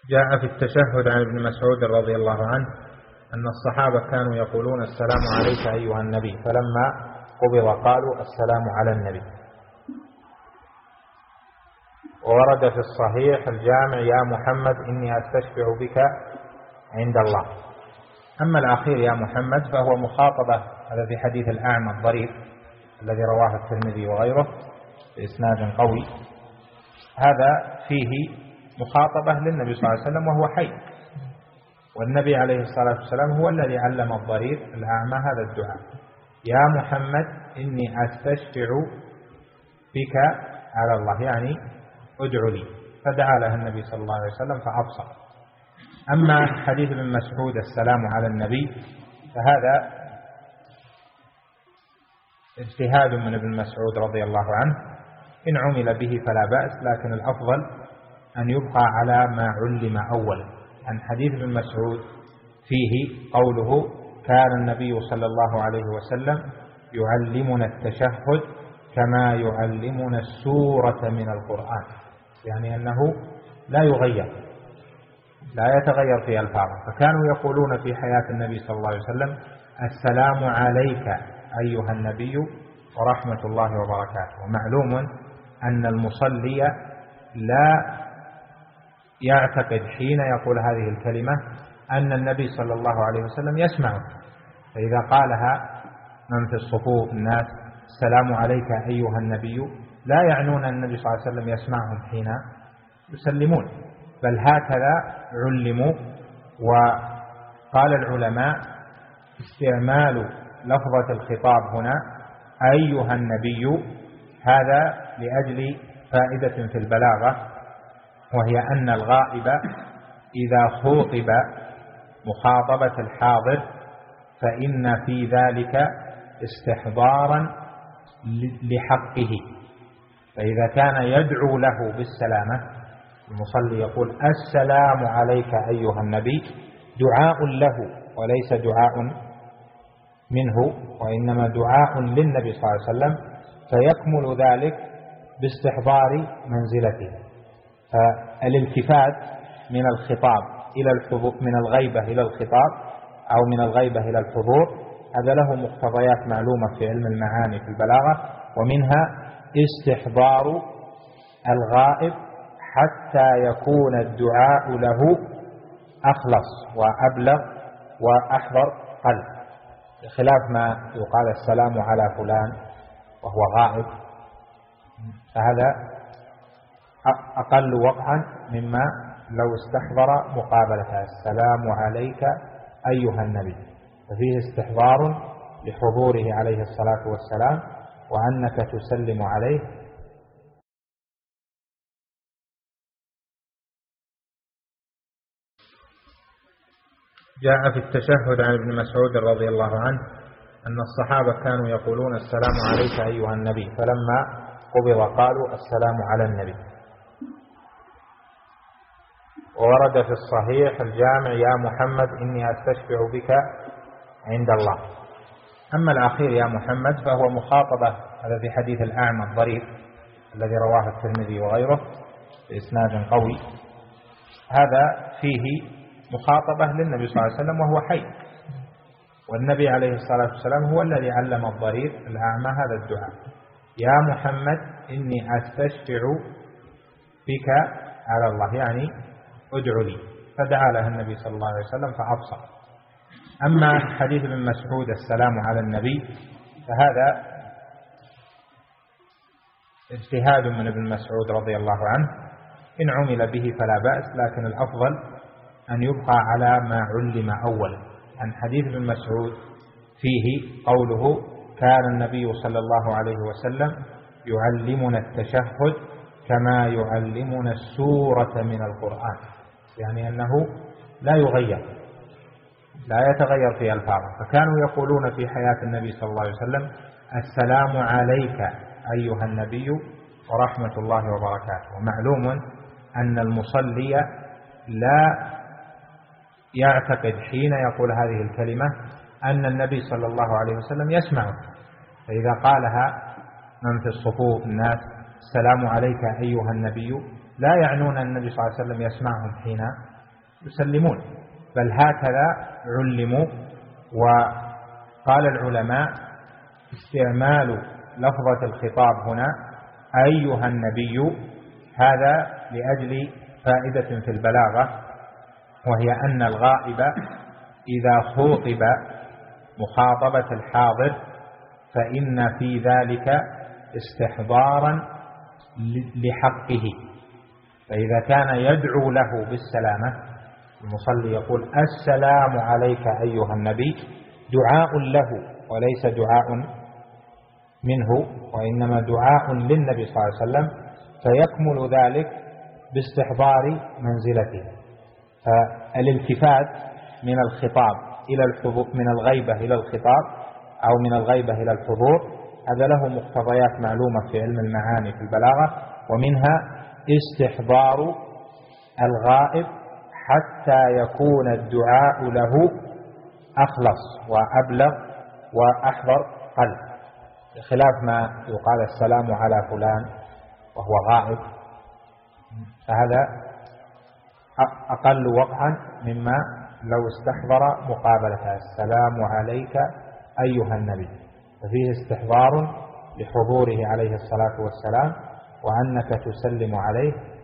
جاء في التشهد عن ابن مسعود رضي الله عنه أن الصحابة كانوا يقولون السلام عليك أيها النبي، فلما قبض قالوا السلام على النبي. وورد في الصحيح الجامع يا محمد إني أستشفع بك عند الله. أما الأخير يا محمد فهو مخاطبة، هذا في حديث الأعمى الضرير الذي رواه الترمذي وغيره بإسناد قوي، هذا فيه مخاطبة للنبي صلى الله عليه وسلم وهو حي، والنبي عليه الصلاة والسلام هو الذي علم الضرير الأعمى هذا الدعاء: يا محمد إني أستشفع بك على الله، يعني ادعو لي، فدعا له النبي صلى الله عليه وسلم فأبصر. أما حديث ابن مسعود السلام على النبي فهذا اجتهاد من ابن مسعود رضي الله عنه، إن عمل به فلا بأس، لكن الأفضل أن يبقى على ما علم أولا. عن حديث ابن مسعود فيه قوله: كان النبي صلى الله عليه وسلم يعلمنا التشهد كما يعلمنا السورة من القرآن، يعني أنه لا يغير، لا يتغير في ألفاظه. فكانوا يقولون في حياة النبي صلى الله عليه وسلم: السلام عليك أيها النبي ورحمة الله وبركاته. ومعلوم أن المصلي لا يعتقد حين يقول هذه الكلمة أن النبي صلى الله عليه وسلم يسمعه، فإذا قالها من في الصفوف الناس السلام عليك أيها النبي، لا يعنون أن النبي صلى الله عليه وسلم يسمعهم حين يسلمون، بل هكذا علموا. وقال العلماء: استعمال لفظة الخطاب هنا أيها النبي هذا لأجل فائدة في البلاغة، وهي أن الغائب إذا خوطب مخاطبة الحاضر فإن في ذلك استحضارا لحقه، فإذا كان يدعو له بالسلامة، المصلي يقول السلام عليك أيها النبي، دعاء له وليس دعاء منه، وإنما دعاء للنبي صلى الله عليه وسلم، فيكمل ذلك باستحضار منزلته. فالالتفات من الخطاب إلى الحضور، من الغيبة إلى الخطاب أو من الغيبة إلى الحضور، هذا له مقتضيات معلومة في علم المعاني في البلاغة، ومنها استحضار الغائب حتى يكون الدعاء له أخلص وأبلغ وأحضر قلب، بخلاف ما يقال السلام على فلان وهو غائب، فهذا أقل وقعا مما لو استحضر مقابلة السلام عليك أيها النبي، ففيه استحضار لحضوره عليه الصلاة والسلام وأنك تسلم عليه. جاء في التشهد عن ابن مسعود رضي الله عنه أن الصحابة كانوا يقولون السلام عليك أيها النبي، فلما قبض قالوا السلام على النبي. وورد في الصحيح الجامع يا محمد إني أستشفع بك عند الله. أما الأخير يا محمد فهو مخاطبة، هذا في حديث الأعمى الضرير الذي رواه الترمذي وغيره بإسناد قوي، هذا فيه مخاطبة للنبي صلى الله عليه وسلم وهو حي، والنبي عليه الصلاة والسلام هو الذي علم الضرير الأعمى هذا الدعاء: يا محمد إني أستشفع بك على الله، يعني ادعو لي، فدعا له النبي صلى الله عليه وسلم فأبصر. أما حديث ابن مسعود السلام على النبي فهذا اجتهاد من ابن مسعود رضي الله عنه، إن عمل به فلا بأس، لكن الأفضل أن يبقى على ما علم أولا. عن حديث ابن مسعود فيه قوله: كان النبي صلى الله عليه وسلم يعلمنا التشهد كما يعلمنا السورة من القرآن، يعني أنه لا يغير، لا يتغير في ألفاظه. فكانوا يقولون في حياة النبي صلى الله عليه وسلم: السلام عليك أيها النبي ورحمة الله وبركاته. ومعلوم أن المصلي لا يعتقد حين يقول هذه الكلمة أن النبي صلى الله عليه وسلم يسمعه، فإذا قالها من في الصفوف الناس السلام عليك أيها النبي، لا يعنون أن النبي صلى الله عليه وسلم يسمعهم حين يسلمون، بل هكذا علموا. وقال العلماء استعمال لفظة الخطاب هنا أيها النبي هذا لأجل فائدة في البلاغة، وهي أن الغائب إذا خوطب مخاطبة الحاضر فإن في ذلك استحضارا لحقه. فإذا كان يدعو له بالسلامة، المصلي يقول السلام عليك أيها النبي، دعاء له وليس دعاء منه، وإنما دعاء للنبي صلى الله عليه وسلم، فيكمل ذلك باستحضار منزلته. فالالتفات من الخطاب إلى الحضور، من الغيبة إلى الخطاب أو من الغيبة إلى الحضور، هذا له مقتضيات معلومة في علم المعاني في البلاغة، ومنها استحضار الغائب حتى يكون الدعاء له أخلص وأبلغ وأحضر قلب، بخلاف ما يقال السلام على فلان وهو غائب، فهذا أقل وقعا مما لو استحضر مقابلة السلام عليك أيها النبي، ففيه استحضار لحضوره عليه الصلاة والسلام وأنك تسلم عليه